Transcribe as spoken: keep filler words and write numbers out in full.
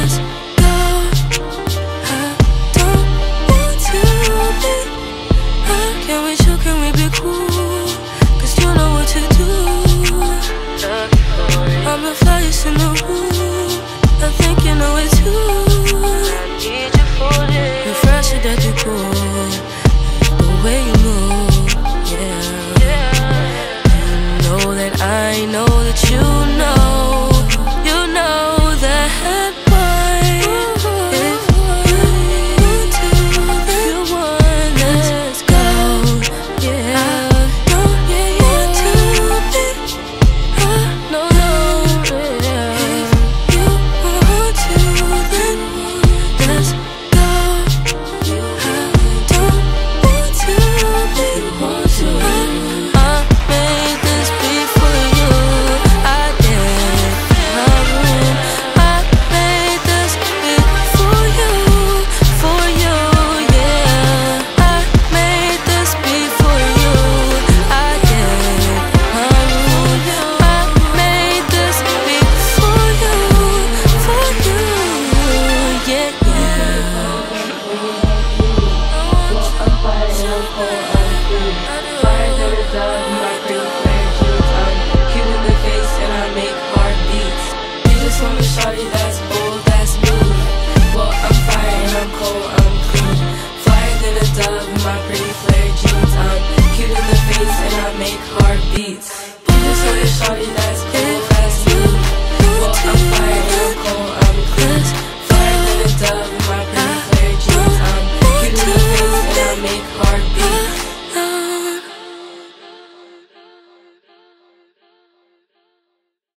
let's go. I don't want to be. I can we chill, can we be cool? Cause you know what to do. I'm the flyest in the room. I think you know it too.